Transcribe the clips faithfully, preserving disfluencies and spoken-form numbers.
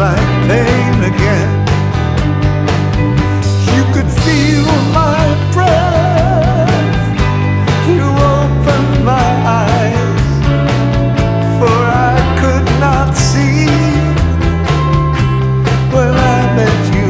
like pain again. You could feel my breath. You opened my eyes, for I could not see when I met you.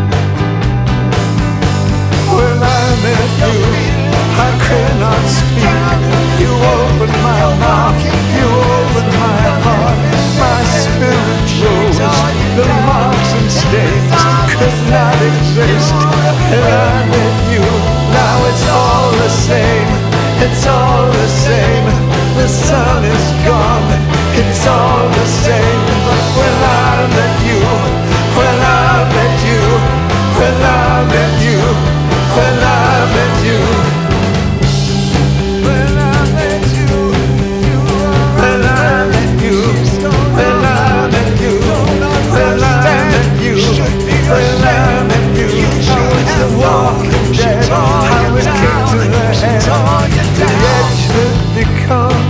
When I met you, I could not speak. You opened my mouth, you opened my heart. My spirit rose, the marks and stains could not exist. And I met you, now it's all the same. It's all the same. The sun is gone, it's all the same. But when I met you, when I met you, when I met you, when I met you, when I met you, when I met you, when I met you, when I met you, when I met you, I was the walking dead, I was kicked to the head, the edge that become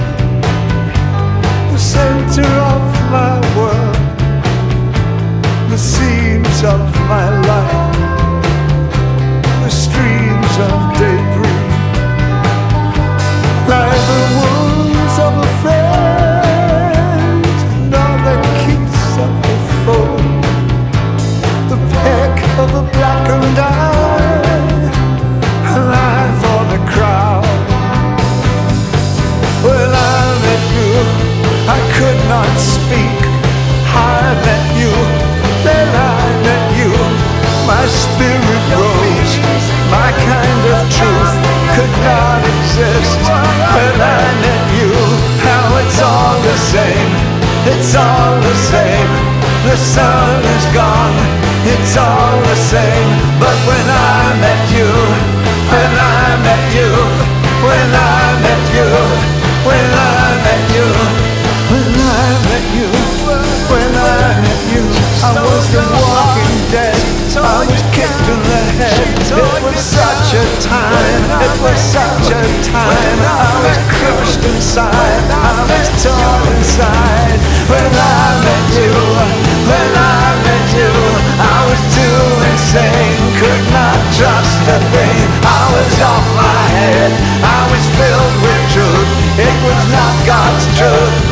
the center of my world, the seams of my life, the streams of debris, like the wounds of a friend, nor the kiss of a foe, the peck of a blackened eye, an eye for the crowd. When I met you, I could not speak. I met you, then I met you. My spirit rose, my kind of truth could not exist. When I met you, how it's all the same, it's all the same. The sun is gone, it's all the same. But when I met you, when I met you, when I met you, when I met you, when I met you, when I met you, I was the walking dead, I was kicked in the head. It was such a time, it was such a time. I was crushed inside, I was torn inside. When I met you, when I met you, I was too insane, could not trust a thing. I was off my head, I was filled with truth. It was not God's truth,